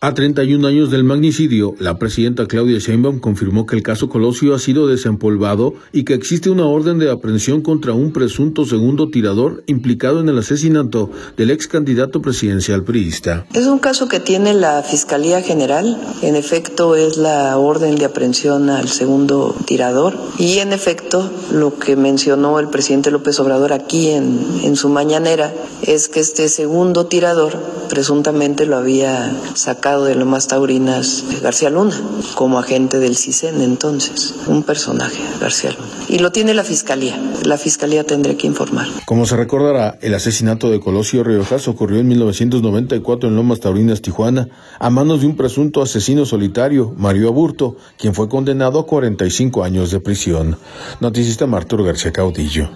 A 31 años del magnicidio, la presidenta Claudia Sheinbaum confirmó que el caso Colosio ha sido desempolvado y que existe una orden de aprehensión contra un presunto segundo tirador implicado en el asesinato del ex candidato presidencial priista. Es un caso que tiene la Fiscalía General. En efecto, es la orden de aprehensión al segundo tirador. Y en efecto, lo que mencionó el presidente López Obrador aquí en su mañanera es que este segundo tirador presuntamente lo había sacado de Lomas Taurinas García Luna, como agente del CISEN entonces, un personaje, García Luna. Y lo tiene la Fiscalía tendrá que informar. Como se recordará, el asesinato de Colosio Riojas ocurrió en 1994 en Lomas Taurinas, Tijuana, a manos de un presunto asesino solitario, Mario Aburto, quien fue condenado a 45 años de prisión. Noticista Arturo García Caudillo.